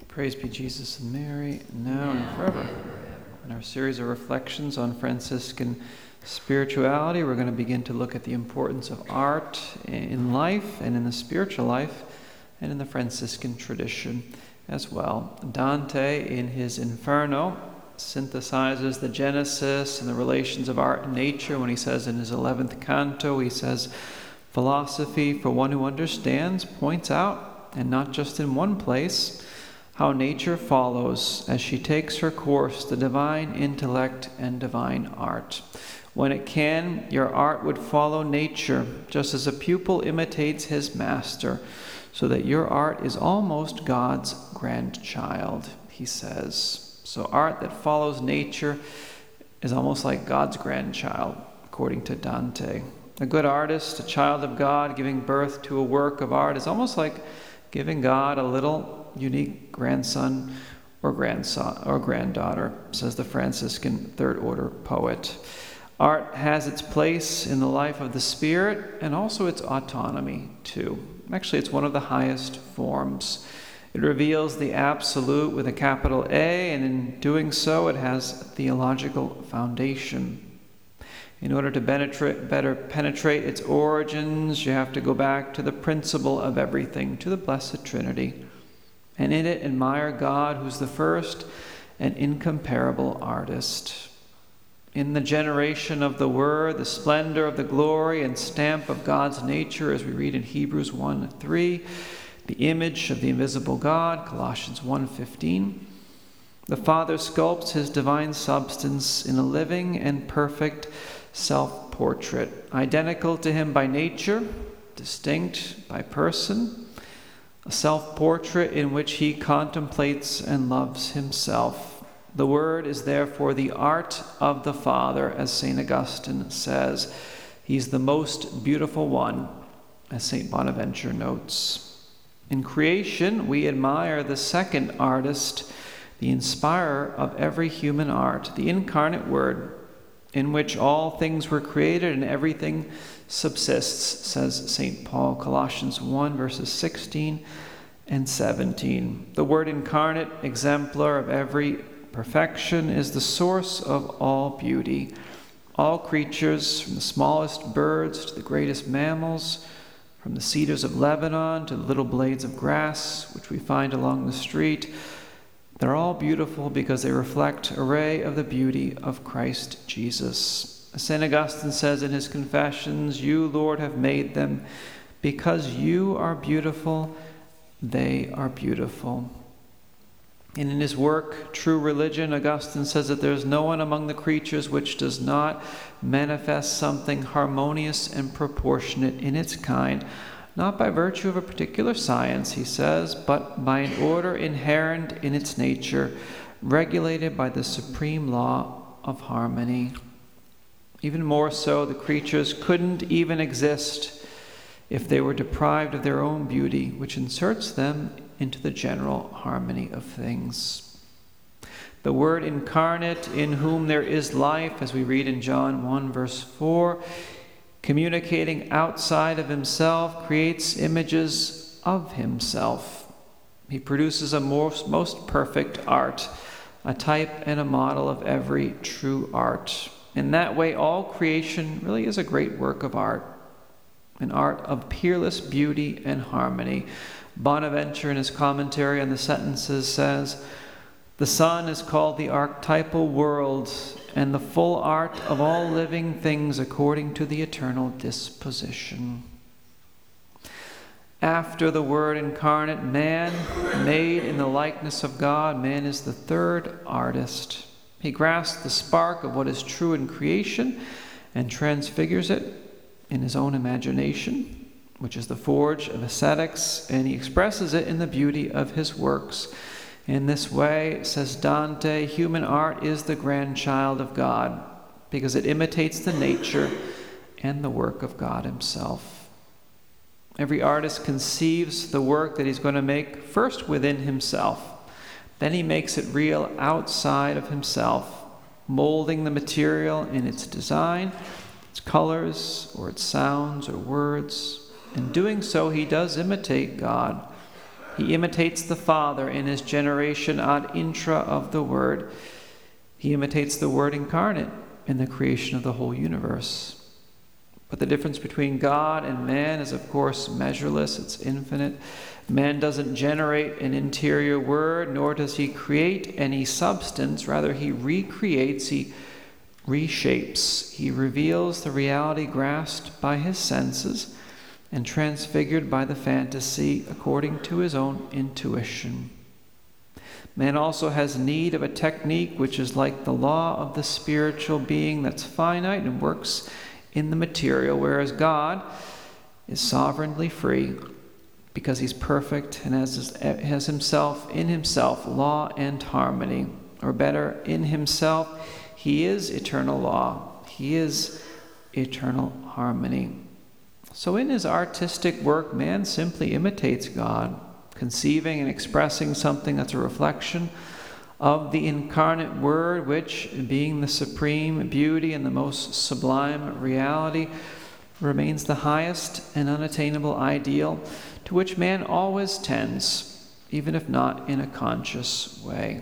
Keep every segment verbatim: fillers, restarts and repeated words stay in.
Praise be Jesus and Mary, now and forever. In our series of reflections on Franciscan spirituality, we're going to begin to look at the importance of art in life and in the spiritual life and in the Franciscan tradition as well. Dante, in his Inferno, synthesizes the genesis and the relations of art and nature when he says in his eleventh canto, he says, "Philosophy, for one who understands, points out, and not just in one place, how nature follows as she takes her course, the divine intellect and divine art. When it can, your art would follow nature, just as a pupil imitates his master, so that your art is almost God's grandchild," he says. So art that follows nature is almost like God's grandchild, according to Dante. A good artist, a child of God, giving birth to a work of art is almost like giving God a little unique grandson or grandson or granddaughter, says the Franciscan third order poet. Art has its place in the life of the spirit and also its autonomy too. Actually, it's one of the highest forms. It reveals the absolute with a capital A, and in doing so, it has a theological foundation. In order to penetrate, better penetrate its origins, you have to go back to the principle of everything, to the Blessed Trinity. And in it, admire God, who's the first and incomparable artist. In the generation of the Word, the splendor of the glory and stamp of God's nature, as we read in Hebrews one three, the image of the invisible God, Colossians one fifteen. The Father sculpts his divine substance in a living and perfect self-portrait, identical to him by nature, distinct by person, a self-portrait in which he contemplates and loves himself. The Word is therefore the art of the Father, as Saint Augustine says. He's the most beautiful one, as Saint Bonaventure notes. In creation, we admire the second artist, the inspirer of every human art, the incarnate Word, in which all things were created and everything subsists, says Saint Paul, Colossians one, verses sixteen and seventeen. The Word incarnate, exemplar of every perfection, is the source of all beauty. All creatures, from the smallest birds to the greatest mammals, from the cedars of Lebanon to the little blades of grass which we find along the street, they're all beautiful because they reflect a ray of the beauty of Christ Jesus. Saint Augustine says in his Confessions, "You, Lord, have made them. Because you are beautiful, they are beautiful." And in his work, True Religion, Augustine says that there is no one among the creatures which does not manifest something harmonious and proportionate in its kind, not by virtue of a particular science, he says, but by an order inherent in its nature, regulated by the supreme law of harmony. Even more so, the creatures couldn't even exist if they were deprived of their own beauty, which inserts them into the general harmony of things. The Word incarnate, in whom there is life, as we read in John one, verse four, communicating outside of himself, creates images of himself. He produces a most, most perfect art, a type and a model of every true art. In that way, all creation really is a great work of art, an art of peerless beauty and harmony. Bonaventure, in his commentary on the sentences, says, "The Son is called the archetypal world, and the full art of all living things according to the eternal disposition." After the Word incarnate, man, made in the likeness of God, man is the third artist. He grasps the spark of what is true in creation and transfigures it in his own imagination, which is the forge of ascetics, and he expresses it in the beauty of his works. In this way, says Dante, human art is the grandchild of God, because it imitates the nature and the work of God himself. Every artist conceives the work that he's going to make first within himself. Then he makes it real outside of himself, molding the material in its design, its colors, or its sounds or words. In doing so, he does imitate God. He imitates the Father in his generation ad intra of the Word. He imitates the Word incarnate in the creation of the whole universe. But the difference between God and man is, of course, measureless. It's infinite. Man doesn't generate an interior word, nor does he create any substance. Rather, he recreates, he reshapes. He reveals the reality grasped by his senses and transfigured by the fantasy according to his own intuition. Man also has need of a technique which is like the law of the spiritual being that's finite and works in the material, whereas God is sovereignly free because he's perfect and has, has himself in himself law and harmony. Or better, in himself, he is eternal law. He is eternal harmony. So in his artistic work, man simply imitates God, conceiving and expressing something that's a reflection of the incarnate Word, which, being the supreme beauty and the most sublime reality, remains the highest and unattainable ideal to which man always tends, even if not in a conscious way.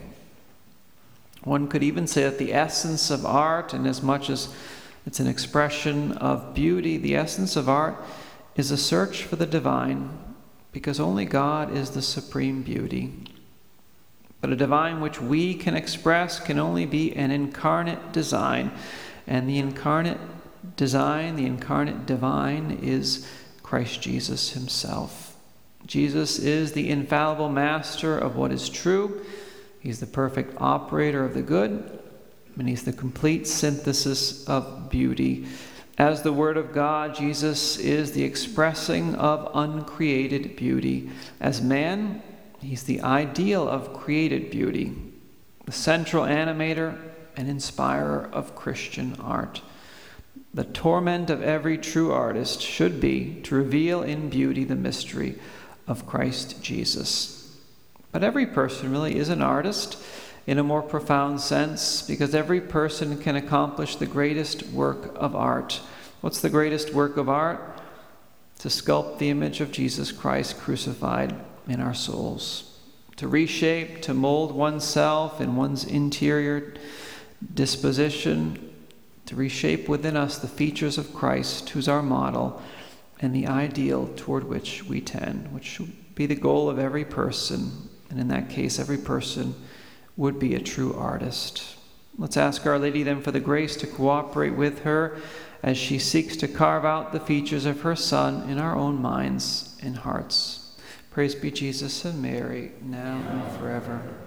One could even say that the essence of art, in as much as it's an expression of beauty, the essence of art is a search for the divine, because only God is the supreme beauty. But a divine which we can express can only be an incarnate design. And the incarnate design, the incarnate divine, is Christ Jesus himself. Jesus is the infallible master of what is true. He's the perfect operator of the good, and he's the complete synthesis of beauty. As the Word of God, Jesus is the expressing of uncreated beauty. As man, he's the ideal of created beauty, the central animator and inspirer of Christian art. The torment of every true artist should be to reveal in beauty the mystery of Christ Jesus. But every person really is an artist in a more profound sense, because every person can accomplish the greatest work of art. What's the greatest work of art? To sculpt the image of Jesus Christ crucified in our souls, to reshape, to mold oneself in one's interior disposition, to reshape within us the features of Christ, who's our model, and the ideal toward which we tend, which should be the goal of every person. And in that case, every person would be a true artist. Let's ask Our Lady then for the grace to cooperate with her as she seeks to carve out the features of her Son in our own minds and hearts. Praise be Jesus and Mary, now and forever.